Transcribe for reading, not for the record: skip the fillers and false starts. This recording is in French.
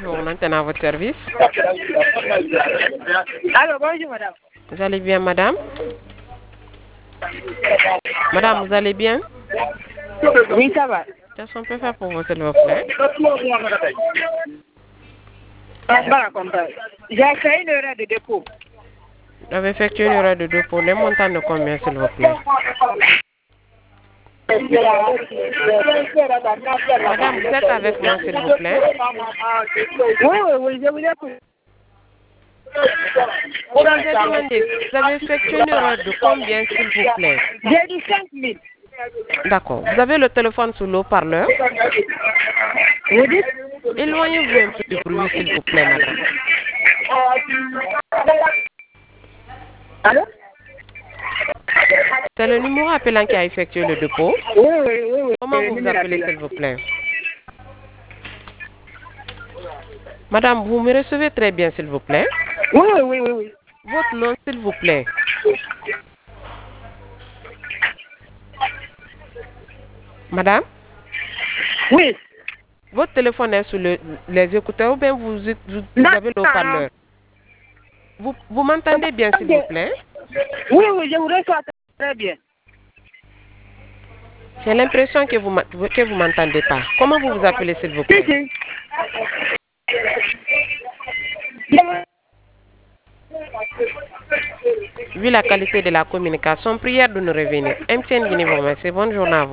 bonjour, on antenne à votre service. Allô, bonjour madame. Vous allez bien, madame? Madame, vous allez bien? Oui, ça va. Qu'est-ce qu'on peut faire pour vous, s'il vous plaît? J'ai fait une erreur de dépôt. Vous avez effectué une erreur de dépôt. Le montant de combien, s'il vous plaît? Madame, vous êtes avec moi, s'il vous plaît? Oui, je vous écoute. Je vous ai demandé, vous avez effectué une erreur de combien, s'il vous plaît? J'ai dit 5 000. D'accord. Vous avez le téléphone sous l'eau-parleur? Vous dites? Éloignez-vous un peu du bruit, s'il vous plaît, madame. Allô? C'est le numéro appelant qui a effectué le dépôt. Oui. Comment vous vous appelez, s'il vous plaît? Madame, vous me recevez très bien, s'il vous plaît? Oui. Votre nom, s'il vous plaît? Madame? Oui. Votre téléphone est sur les écouteurs ou bien vous avez le haut-parleur? Vous m'entendez bien, s'il vous plaît? Oui, je vous reçois très bien. J'ai l'impression que vous m'entendez pas. Comment vous vous appelez, s'il vous plaît? Si. Vu la qualité de la communication, prière de nous revenir. MTN Guinée, merci. Bonne journée à vous.